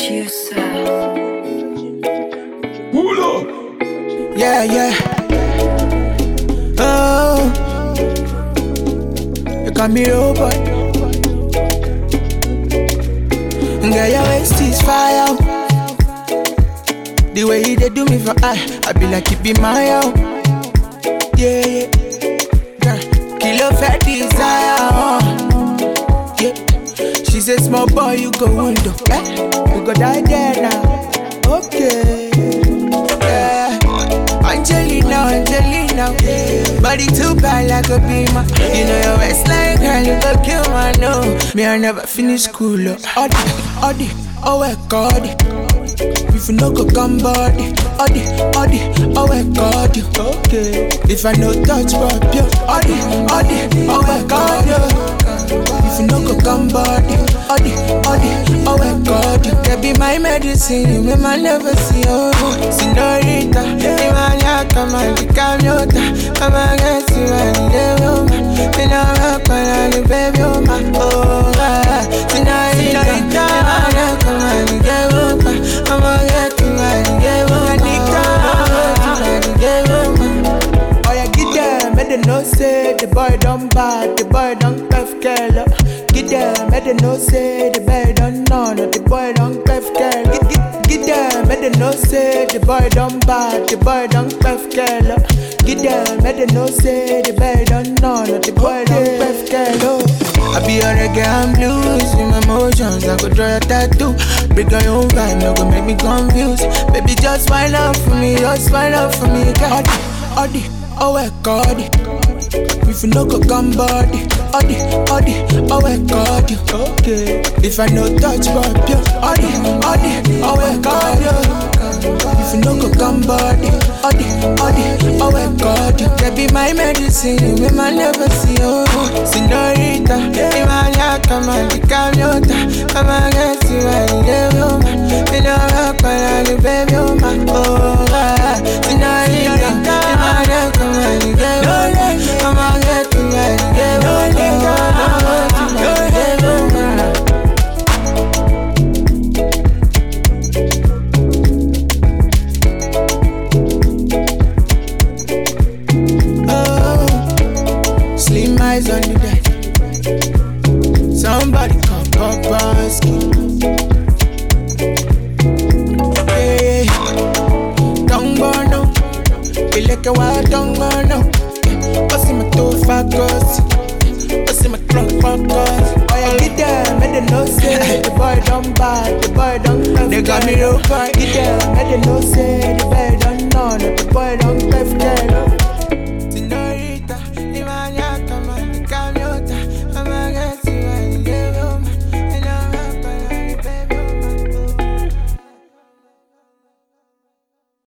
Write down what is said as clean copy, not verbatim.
producer. Pull up. Yeah, yeah. Oh, you got me over. Girl, your waist is fire. The way they do me for I be like it be my own. Yeah, yeah. Girl, kilo fat desire. Yeah. She said, small boy, you go window. You go die there now. Okay. Yeah. Angelina, yeah. Body too bad like a beamer. You know your waistline, girl, you go kill my no. Me, I never finish school. Odi, oh my God. If you no go come body, Odi, oh my God. Okay. If I no touch but pure, Odi, oh my God. If you no go come body, Odi, oh my God. Can be my medicine, you may man never see you. Senorita, Imania, come on, become yota. Come on, get you and the woman. You know I'm gonna the baby, oh my God. Senorita, Imania, come on, the woman. Come on, get you and the woman. Oh, yeah, get them, make them know say the boy done bad, the boy done tough girl. Get them, make them know say the boy done none, the boy done tough girl. Get them, make them know say the boy done bad, the boy done tough girl. Get them, make them know say the boy done none, the boy done tough girl. I be on reggae and blues, in my emotions, I could draw a tattoo. Bring your own vibe, no go make me confused. Baby, just smile up for me, girl. Odi, oh my God. If you no go come body, Odi, oh my God. Okay. If I no touch but pure, Odi, oh my God. If you no go come body, Odi, oh my God. That be my medicine, you may man never see you. Senorita, Imania, come on, become yota. Come on, get you and the woman. You know I'm gonna the baby, oh my God. Senorita, Imania, come on, get you. Come on, get you and the woman. Eyes on the deck. Somebody come Popaski. Hey, don't go no. Be like a wild don't go no. What's in my two focus? What's in my trunk focus? Oh yeah, get there, make them know say the boy don't bad, the boy don't tough. They got me over. Get there, make them know say the boy